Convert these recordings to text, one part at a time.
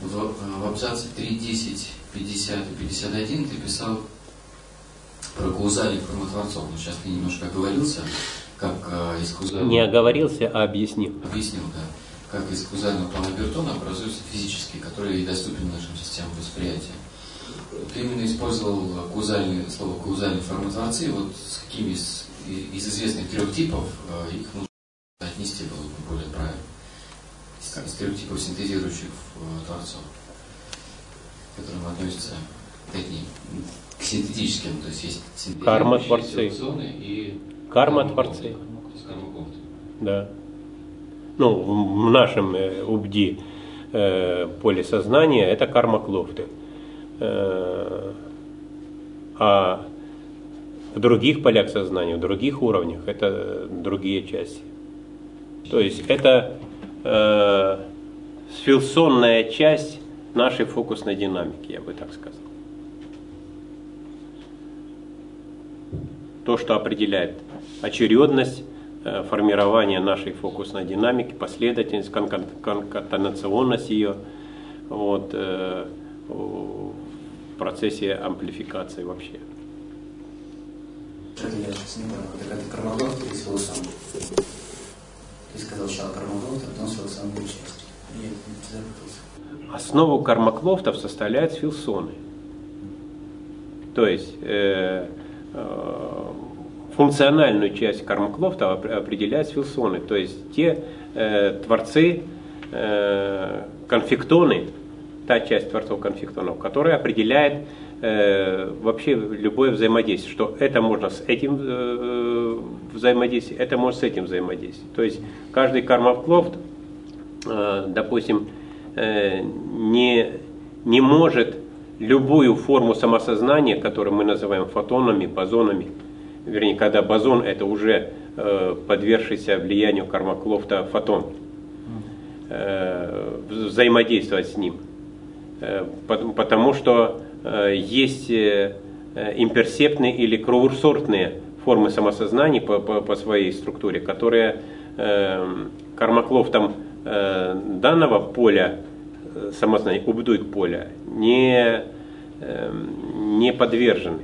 в абзаце 3, 10, 50 и 51 ты писал про каузальных формотворцов. Но сейчас ты немножко оговорился, как из каузального... Не оговорился, а объяснил. Объяснил, да. Как из каузального плана Бертона образуются физические, которые и доступны нашим системам восприятия. Ты именно использовал слово каузальные формотворцы. Вот с какими из известных трех типов их нужно отнести было бы более правильно? Из трех типов синтезирующих творцов, к которым относятся к синтетическим, то есть есть карма-творцы. И Карма-творцы. Да. Ну, в нашем УБДИ поле сознания это карма-клофты. А в других полях сознания, в других уровнях это другие части. То есть это сфилсонная часть нашей фокусной динамики, я бы так сказал. То, что определяет очередность формирования нашей фокусной динамики, последовательность, конкатенационность ее вот, в процессе амплификации вообще. Это я сейчас не понял, это кармаглофт или сфилсон? Ты сказал сначала кармаглофт, а потом сфилсонную часть. Я запутался. Основу кармаклофтов составляют сфилсоны. То есть функциональную часть кармаклофта определяют сфилсоны. То есть те творцы, конфектоны, та часть творцов конфектонов, которая определяет вообще любое взаимодействие, что это можно с этим взаимодействовать, это может с этим взаимодействовать. То есть каждый кармаклофт, допустим, не может любую форму самосознания, которую мы называем фотонами, бозонами, вернее, когда бозон это уже подвергшийся влиянию кармаклофта фотон, взаимодействовать с ним. Потому что есть имперсептные или кругосортные формы самосознания по своей структуре, которые кармаклофтом данного поля самосознания, убдует поля, не подвержены,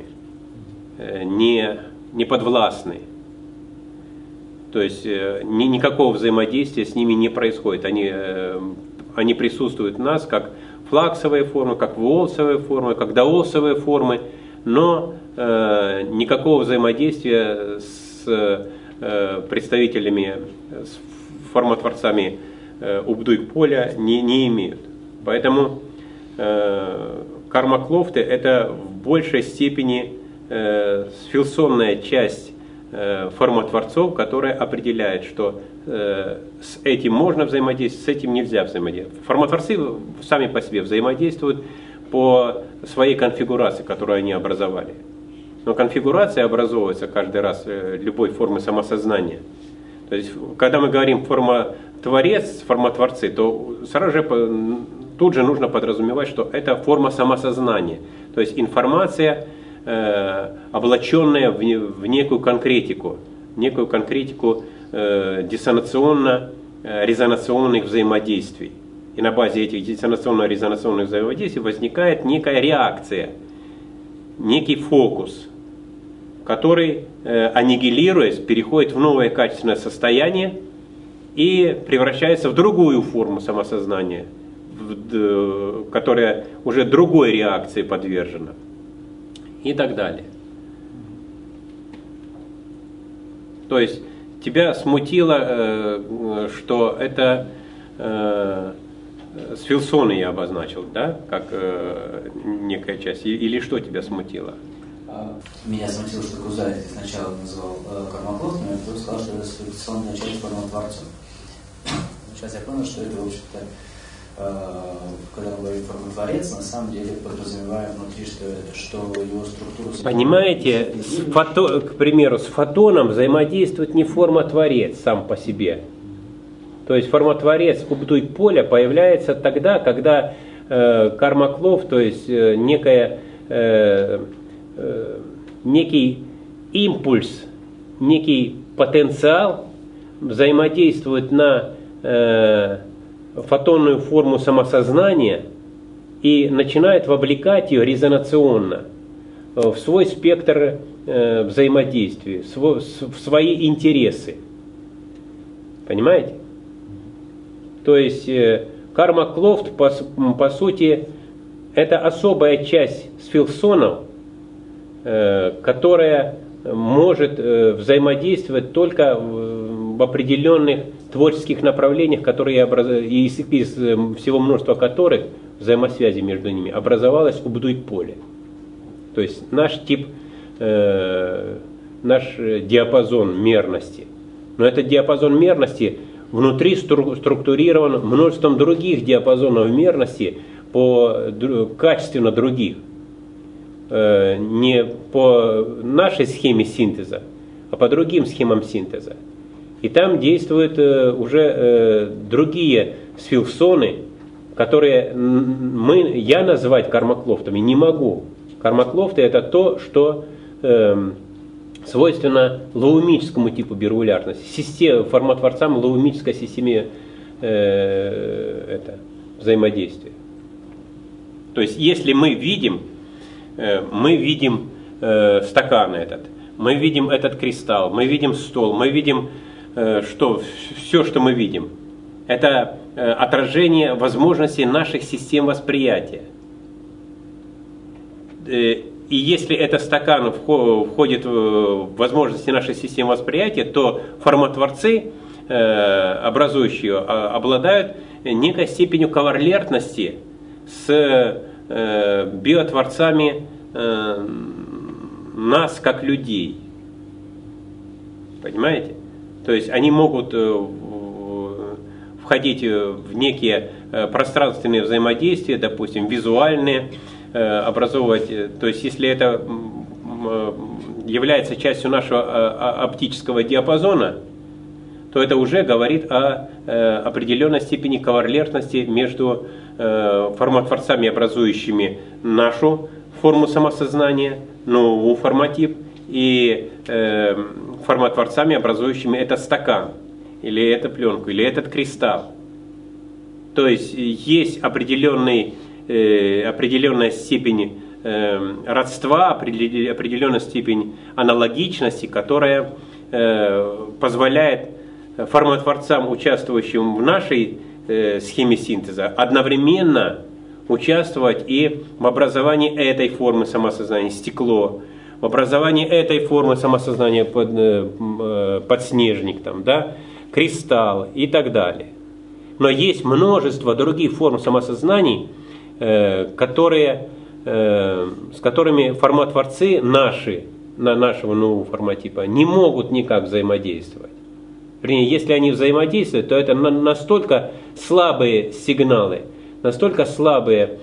не подвластны. То есть никакого взаимодействия с ними не происходит. Они присутствуют у нас как флаксовые формы, как волсовые формы, как даолсовые формы, но никакого взаимодействия с представителями, с формотворцами убдуйк поля не имеют. Поэтому кармаклофты это в большей степени сфилсонная часть формотворцов, которая определяет, что с этим можно взаимодействовать, с этим нельзя взаимодействовать. Формотворцы сами по себе взаимодействуют по своей конфигурации, которую они образовали. Но конфигурация образовывается каждый раз любой формы самосознания. То есть, когда мы говорим формотворец, формотворцы, то сразу же тут же нужно подразумевать, что это форма самосознания. То есть информация, облаченная в некую конкретику диссонационно-резонационных взаимодействий. И на базе этих диссонационно-резонационных взаимодействий возникает некая реакция, некий фокус, который, аннигилируясь, переходит в новое качественное состояние и превращается в другую форму самосознания, которая уже другой реакции подвержена. И так далее. То есть тебя смутило, что это сфилсоны я обозначил, да, как некая часть, или что тебя смутило? Меня смутило, что Кузай сначала назвал кармаклофт, но я вдруг сказал, что это сфилсонная часть формотворцов. Сейчас я понял, что это, в общем-то, когда мы говорим формотворец, на самом деле подразумеваем внутри, что его структура... Понимаете, к примеру, с фотоном взаимодействует не формотворец сам по себе. То есть формотворец убдуйк поля появляется тогда, когда кармаклофт, то есть некий импульс, некий потенциал взаимодействует на фотонную форму самосознания, и начинает вовлекать ее резонационно в свой спектр взаимодействия, в свои интересы. Понимаете? То есть карма-клофт, по сути, это особая часть сфилсонов, которая может взаимодействовать только в определенных творческих направлениях, которые из всего множества которых взаимосвязи между ними образовалась у Бдуй-поле. То есть наш тип, наш диапазон мерности. Но этот диапазон мерности внутри структурирован множеством других диапазонов мерности, качественно других. Не по нашей схеме синтеза, а по другим схемам синтеза. И там действуют уже другие сфилсоны, которые я назвать кармаклофтами не могу. Кармаклофты — это то, что свойственно лаумическому типу бирулярности, формотворцам лаумической системе взаимодействия. То есть если мы видим стакан этот, мы видим этот кристалл, мы видим стол, мы видим все, что мы видим, это отражение возможностей наших систем восприятия. И если этот стакан входит в возможности нашей системы восприятия, то формотворцы, образующие, обладают некой степенью коварлентности с биотворцами нас как людей. Понимаете? То есть они могут входить в некие пространственные взаимодействия, допустим, визуальные, образовывать, то есть если это является частью нашего оптического диапазона, то это уже говорит о определенной степени коварлентности между формотворцами, образующими нашу форму самосознания, новый форматив, и формотворцами, образующими этот стакан, или эту пленку, или этот кристалл. То есть есть определенная степень родства, определенная степень аналогичности, которая позволяет формотворцам, участвующим в нашей схеме синтеза, одновременно участвовать и в образовании этой формы самосознания, стекло, в образовании этой формы самосознания, подснежник, там, да, кристалл и так далее. Но есть множество других форм самосознаний, с которыми форматворцы нашего нового форматипа не могут никак взаимодействовать. Вернее, если они взаимодействуют, то это настолько слабые сигналы, настолько слабые,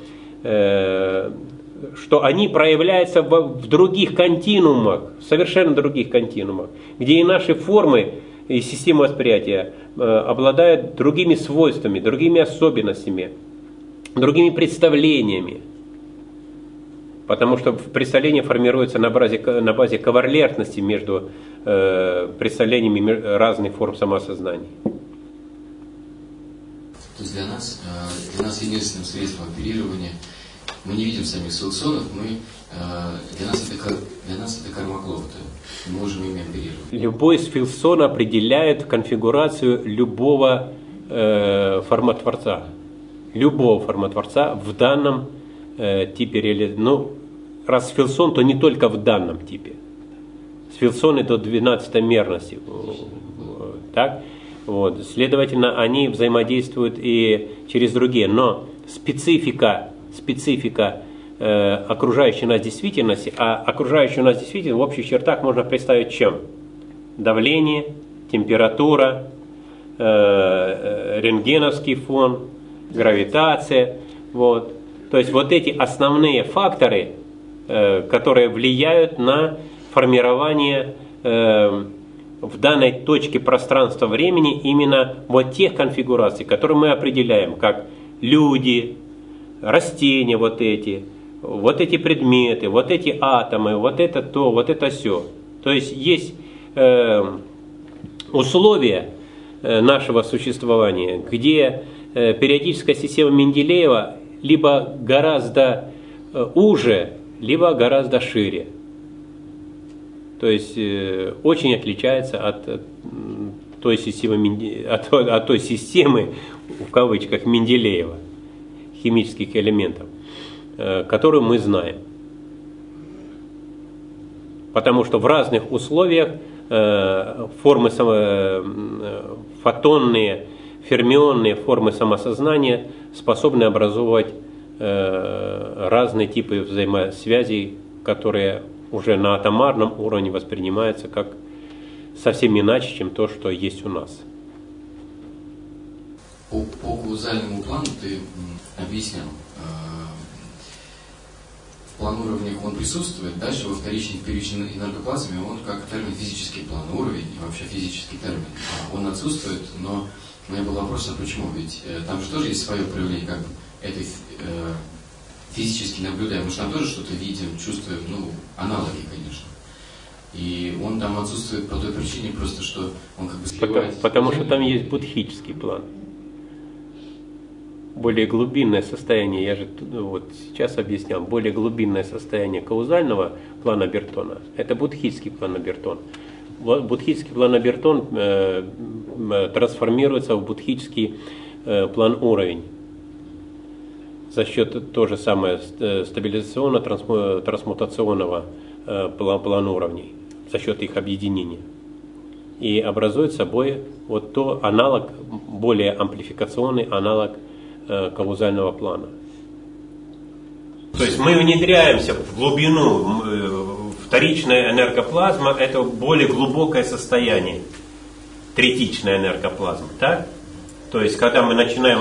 что они проявляются в других континуумах, совершенно других континуумах, где и наши формы и система восприятия обладают другими свойствами, другими особенностями, другими представлениями. Потому что представление формируется на базе коварлентности между представлениями разных форм самосознания. То есть для нас единственным средством оперирования, мы не видим самих сфилсонов, для нас это кармаклофты. Мы можем ими оперировать. Любой сфилсон определяет конфигурацию любого форматворца. Любого форматворца в данном типе реализации. Ну, раз сфилсон, то не только в данном типе. Сфилсоны до 12 мерности. Так? Вот. Следовательно, они взаимодействуют и через другие. Но специфика окружающей нас действительности, а окружающую нас действительность в общих чертах можно представить чем? Давление, температура, рентгеновский фон, гравитация. Вот. То есть вот эти основные факторы, которые влияют на формирование в данной точке пространства-времени именно вот тех конфигураций, которые мы определяем, как люди, растения вот эти предметы, вот эти атомы, вот это то, вот это сё. То есть есть условия нашего существования, где периодическая система Менделеева либо гораздо уже, либо гораздо шире. То есть очень отличается от той системы, в кавычках, Менделеева, химических элементов, которую мы знаем. Потому что в разных условиях формы фотонные, фермионные формы самосознания способны образовывать разные типы взаимосвязей, которые уже на атомарном уровне воспринимаются как совсем иначе, чем то, что есть у нас. По каузальному плану ты объяснял. В план уровнях он присутствует, дальше во вторичной и первичной энергоплазме он как термофизический план уровень, и вообще физический термин. Он отсутствует, но у меня был вопрос, а почему? Ведь там же тоже есть свое проявление, как это физически наблюдаем, потому что там тоже что-то видим, чувствуем, аналоги, конечно. И он там отсутствует по той причине просто, что он как бы сливается. Потому что там есть будхический план. Более глубинное состояние, я же вот сейчас объяснял, более глубинное состояние каузального плана Бертона – это будхический план Бертон. Будхический план Бертон трансформируется в будхический план уровень за счет того же самого стабилизационно-трансмутационного плана уровней, за счет их объединения. И образует собой вот то аналог, более амплификационный аналог каузального плана. То есть мы внедряемся в глубину, вторичная энергоплазма – это более глубокое состояние, третичная энергоплазма, так? То есть когда мы начинаем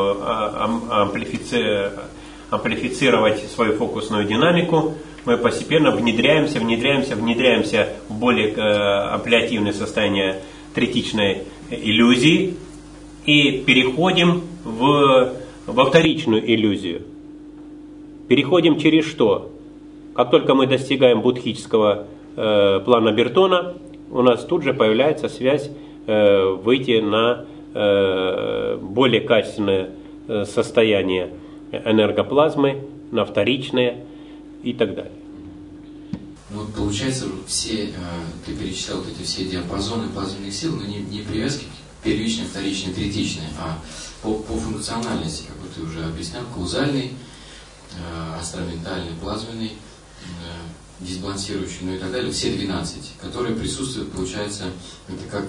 амплифицировать свою фокусную динамику, мы постепенно внедряемся в более амплиативное состояние третичной иллюзии и переходим во вторичную иллюзию. Переходим через что? Как только мы достигаем будхического плана Бертона, у нас тут же появляется связь выйти на более качественное состояние энергоплазмы, на вторичное и так далее. Ну, получается, ты перечислял вот эти все диапазоны плазменных сил, но не привязки к первичной, вторичной, третичной, а по функциональности, как ты уже объяснял, каузальный, астроментальный, плазменный, дисбалансирующий, и так далее, все 12, которые присутствуют, получается, это как,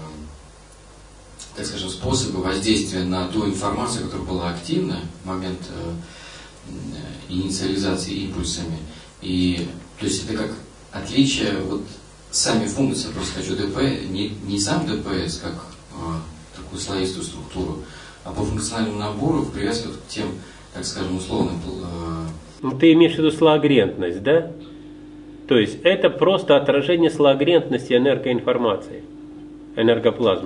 так скажем, способы воздействия на ту информацию, которая была активна в момент инициализации импульсами. И, то есть это как отличие, сами функции, просто хочу ДПС, не сам ДПС, как такую слоистую структуру, а по функциональному набору в привязке к тем, так скажем, условным. Ты имеешь в виду слоагрентность, да? То есть это просто отражение слоагрентности энергоинформации, энергоплазмы.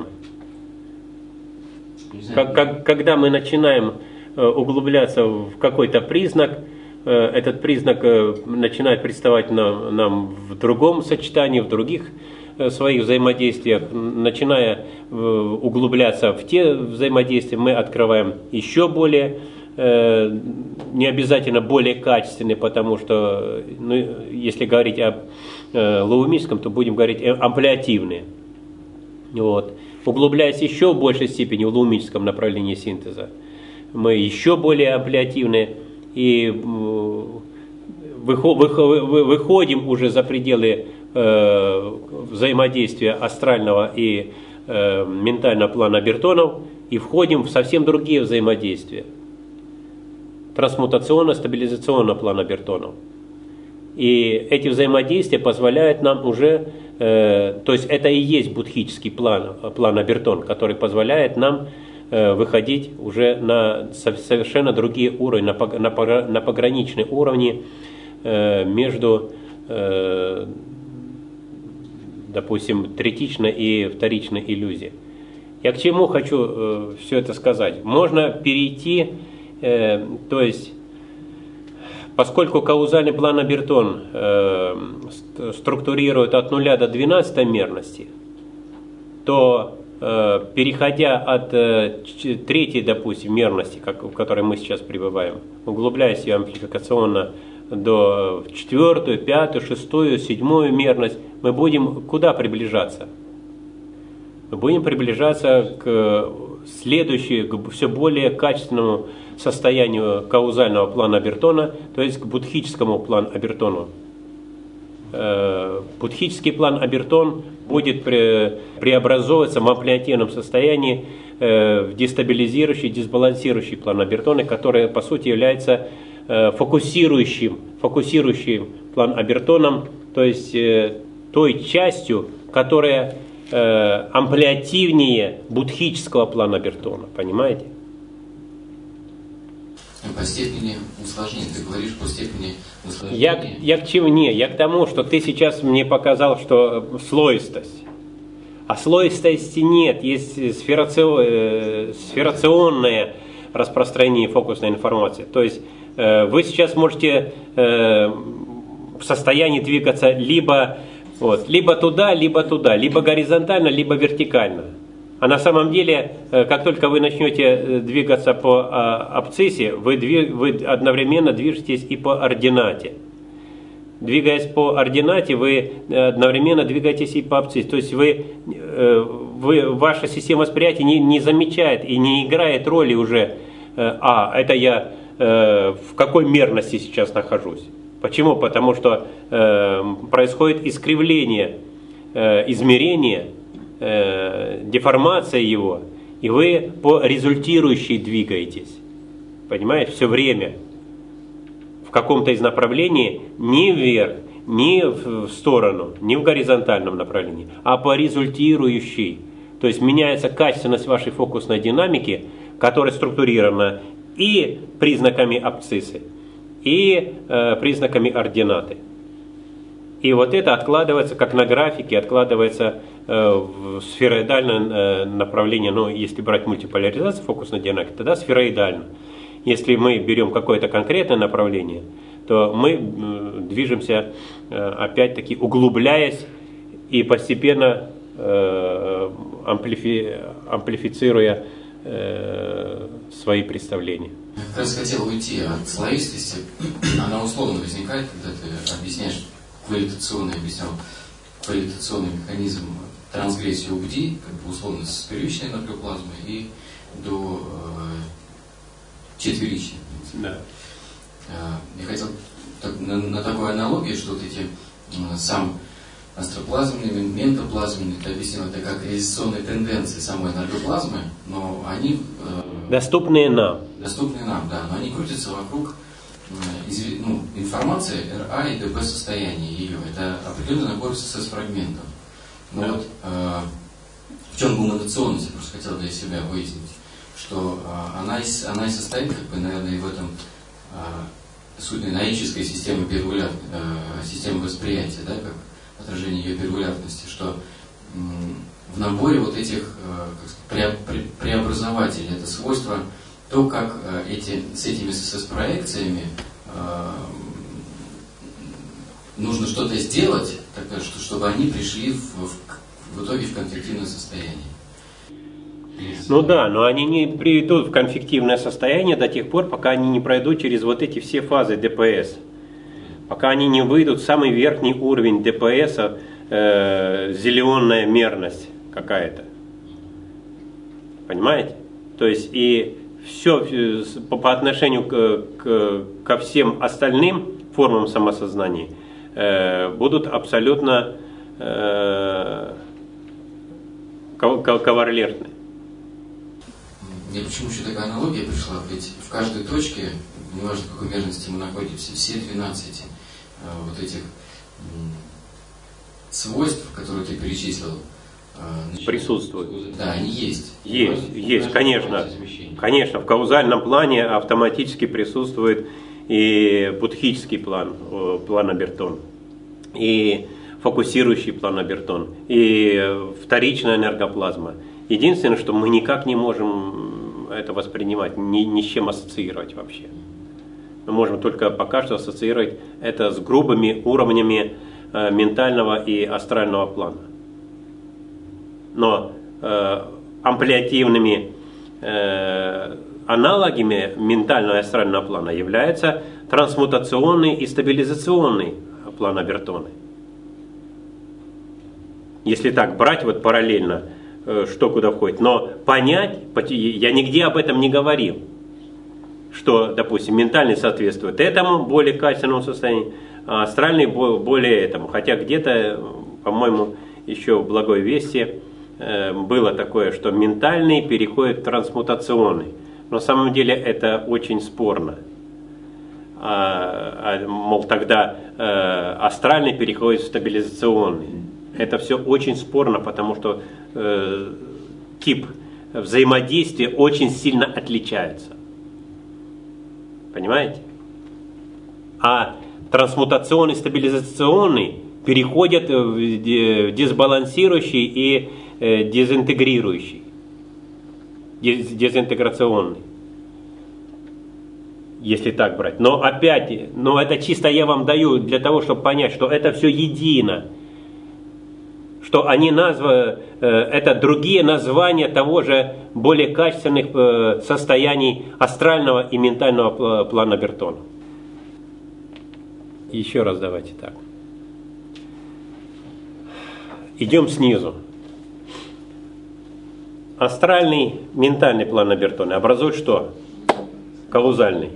Когда мы начинаем углубляться в какой-то признак, этот признак начинает представать нам в другом сочетании, в других своих взаимодействиях. Начиная углубляться в те взаимодействия, мы открываем еще более, не обязательно более качественные, потому что, если говорить об лоумическом, то будем говорить амплиативные. Вот. Углубляясь еще в большей степени в лоумическом направлении синтеза, мы еще более амплиативные и выходим уже за пределы взаимодействия астрального и ментального плана Бертонов и входим в совсем другие взаимодействия. Трансмутационно-стабилизационного плана Бертонов. И эти взаимодействия позволяют нам уже, то есть это и есть будхический план Бертон, который позволяет нам выходить уже на совершенно другие уровни, на пограничные уровни между, допустим, третичной и вторичной иллюзией. Я к чему хочу все это сказать? Можно перейти, то есть, поскольку каузальный план Бертон структурирует от 0 до 12 мерности, то переходя от третьей, допустим, мерности, в которой мы сейчас пребываем, углубляясь ее амплификационно до четвертую, пятую, шестую, седьмую мерность, мы будем куда приближаться? Мы будем приближаться к следующему, к все более качественному состоянию каузального плана Обертона, то есть к будхическому плану Обертону. Будхический план Обертон будет преобразовываться в амплиативном состоянии в дестабилизирующий, дисбалансирующий план Обертона, который по сути является фокусирующим план Обертоном, то есть той частью, которая амплиативнее будхического плана Обертона, понимаете? По степени усложнения, ты говоришь по степени усложнения. Я к чему? Не, я к тому, что ты сейчас мне показал, что слоистость. А слоистости нет, есть сферационное распространение фокусной информации. То есть вы сейчас можете в состоянии двигаться либо туда, либо горизонтально, либо вертикально. А на самом деле, как только вы начнете двигаться по абсциссе, вы одновременно движетесь и по ординате. Двигаясь по ординате, вы одновременно двигаетесь и по абсциссе. То есть ваша система восприятия не замечает и не играет роли уже, это я в какой мерности сейчас нахожусь. Почему? Потому что происходит искривление измерения, деформация его, и вы по результирующей двигаетесь. Понимаете? Все время в каком-то из направлений ни вверх, ни в сторону, ни в горизонтальном направлении, а по результирующей. То есть меняется качественность вашей фокусной динамики, которая структурирована и признаками абсциссы, и признаками ординаты. И вот это откладывается, как на графике, откладывается в сфероидальное направление. Но если брать мультиполяризацию фокусной динамики, тогда сфероидально. Если мы берем какое-то конкретное направление, то мы движемся, опять-таки, углубляясь и постепенно амплифицируя свои представления. Я как раз хотел уйти от слоистости. Она условно возникает, когда ты объясняешь квалитационный механизм трансгрессии УГДИ, как бы условно с первичной энергоплазмы и до четверичной. Да. Я хотел на такой аналогии, что вот эти сам астроплазменный, ментоплазменный, ты объяснил, это как реализационные тенденции самой энергоплазмы, но они доступные нам, да, но они крутятся вокруг информации РА и ДП состояния ее. Это определенный набор СС-фрагментов. Но да. вот в чем гуманационность, я просто хотел для себя выяснить, что она и состоит, как бы, наверное, и в этом суть наической системы системы восприятия, да, как отражение ее первулярности, что в наборе вот этих преобразователей, это свойство, то, как с этими СС-проекциями нужно что-то сделать, чтобы они пришли в итоге в конфликтивное состояние. Ну да, но они не приведут в конфликтивное состояние до тех пор, пока они не пройдут через вот эти все фазы ДПС. Пока они не выйдут в самый верхний уровень ДПС, зеленая мерность какая-то. Понимаете? То есть и все по отношению ко всем остальным формам самосознания будут абсолютно кавалертны. Мне почему еще такая аналогия пришла? Ведь в каждой точке, неважно в какой мерности мы находимся, все 12 вот этих свойств, которые ты перечислил, присутствуют. Да, они есть. Есть, конечно. Конечно, в каузальном плане автоматически присутствует и будхический план Обертон, и фокусирующий план Обертон, и вторичная энергоплазма. Единственное, что мы никак не можем это воспринимать, ни с чем ассоциировать вообще. Мы можем только пока что ассоциировать это с грубыми уровнями ментального и астрального плана. Но амплиативными аналогами ментального и астрального плана является трансмутационный и стабилизационный план Обертоны. Если так брать вот параллельно, что куда входит. Но понять, я нигде об этом не говорил, что, допустим, ментальный соответствует этому более качественному состоянию, а астральный более этому. Хотя где-то, по-моему, еще в Благой Вести было такое, что ментальный переходит в трансмутационный. Но на самом деле это очень спорно. Мол, тогда астральный переходит в стабилизационный. Это все очень спорно, потому что тип взаимодействия очень сильно отличается. Понимаете? А трансмутационный, стабилизационный переходят в дисбалансирующий и дезинтегрирующий, дезинтеграционный. Если так брать. Но опять, это чисто я вам даю для того, чтобы понять, что это все едино. Что они это другие названия того же более качественных состояний астрального и ментального плана Обертона. Еще раз давайте так. Идем снизу. Астральный, ментальный план Обертона образуют что? Каузальный.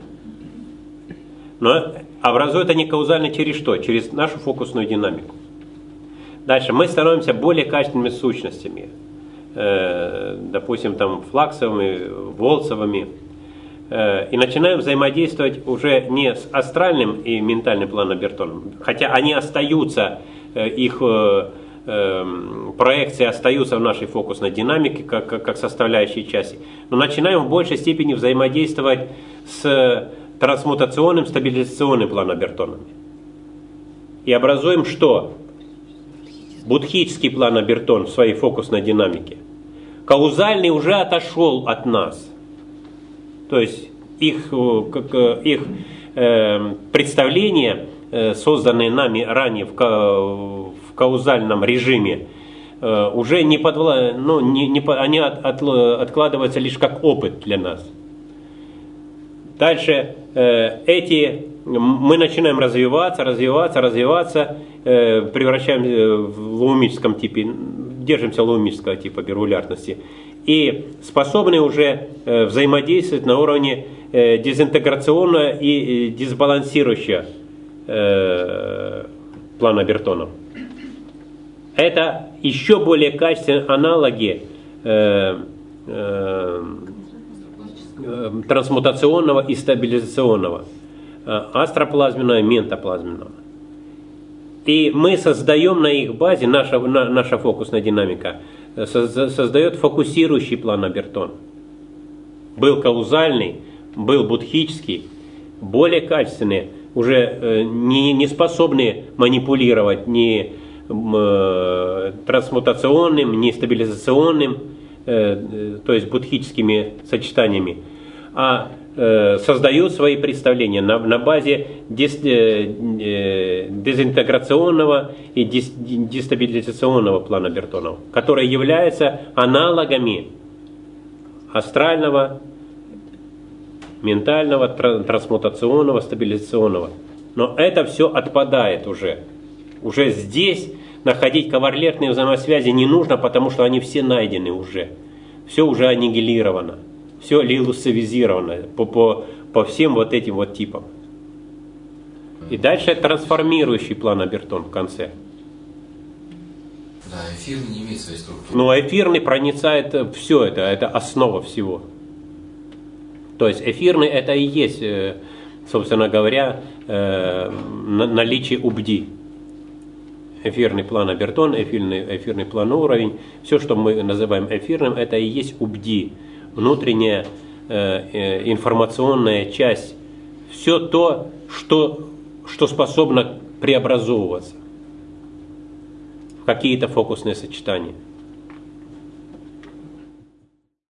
Но образуют они каузальный через что? Через нашу фокусную динамику. Дальше мы становимся более качественными сущностями. Допустим, там флаксовыми, волцевыми. И начинаем взаимодействовать уже не с астральным и ментальным планом Обертоном. Хотя они остаются, их проекции остаются в нашей фокусной динамике как составляющие части. Но начинаем в большей степени взаимодействовать с трансмутационным, стабилизационным планом Обертонами. И образуем что? Будхический план Обертон в своей фокусной динамике. Каузальный уже отошел от нас. То есть их представления, созданные нами ранее в каузальном режиме, уже они откладываются лишь как опыт для нас. Дальше мы начинаем развиваться, превращаемся в лаумическом типе, держимся лаумического типа бирулярности. И способны уже взаимодействовать на уровне дезинтеграционного и дисбалансирующего плана Обертона. Это еще более качественные аналоги трансмутационного и стабилизационного, астроплазменного и ментоплазменного. И мы создаем на их базе, наша фокусная динамика создает фокусирующий план Обертон. Был каузальный, был будхический, более качественные, уже не способные манипулировать ни трансмутационным, ни стабилизационным, то есть будхическими сочетаниями, а создают свои представления на базе дезинтеграционного и дестабилизационного плана Обертона, которые являются аналогами астрального, ментального, трансмутационного, стабилизационного. Но это все отпадает уже. Уже здесь находить ковалентные взаимосвязи не нужно, потому что они все найдены уже. Все уже аннигилировано. Все лилусовизировано по всем вот этим вот типам. И дальше трансформирующий план Обертон в конце. Да, эфирный не имеет своей структуры. Но эфирный проницает все это основа всего. То есть эфирный это и есть, собственно говоря, наличие УБДИ. Эфирный план Обертон, эфирный план уровень, все, что мы называем эфирным, это и есть УБДИ, внутренняя информационная часть, все то, что способно преобразовываться в какие-то фокусные сочетания.